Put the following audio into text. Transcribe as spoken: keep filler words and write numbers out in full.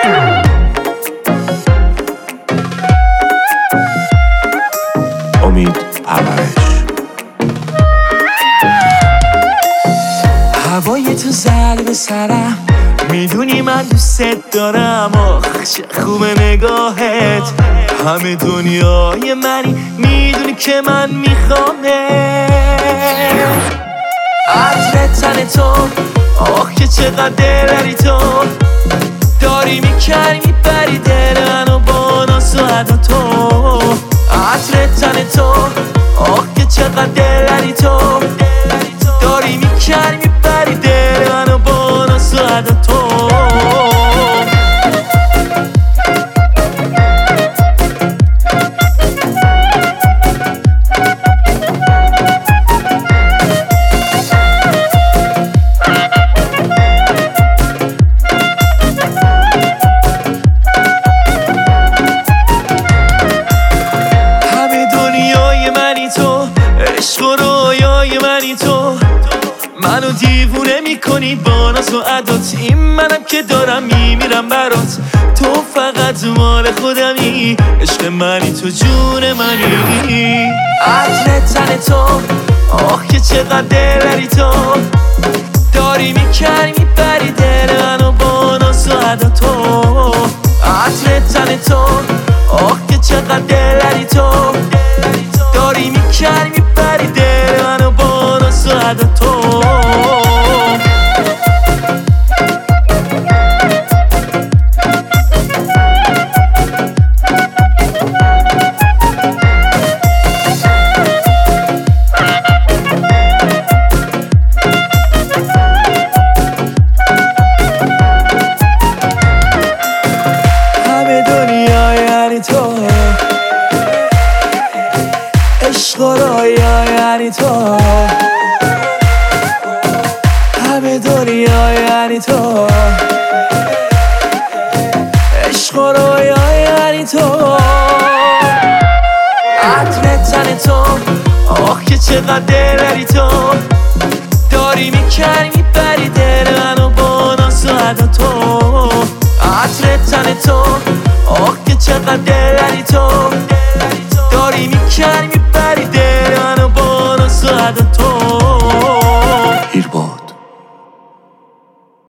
امید پرورش. هوای تو زد به سرم، میدونی من دوست دارم. آخ چه خوب نگاهت، همه دنیای منی، میدونی که من میخوامت. عطر تن تو، آخ که چقدر دلری تو، داری میکری میبری دل منو با ناز و ادا تو. عطر تن تو، آخ که چقدر دلری تو، داری میکری میبری دل منو با ناز و ادا تو. عشق و رویای منی تو، منو دیوونه میکنی با ناز و عدات. این منم که دارم میمیرم برات، تو فقط مال خودمی، عشق منی تو جون منی. عطر تن تو، آخ که چقدر دلری تو، داری میکری میبری دل منو با ناز و عدا تو. عطر تن تو، آخ که چقدر دلری تو، داری میکری میبری دل منو با ناز و عدا تو. همه دنیا یعنی تو، عشق و رویا یعنی تو، همه دنیا یعنی تو، عشق و رویا یعنی تو. عطر تن تو، آخ که چقدر دلری تو، داری میکری میبری دل منو با ناز و ادا تو. عطر تن تو، آخ که چقدر دلری تو،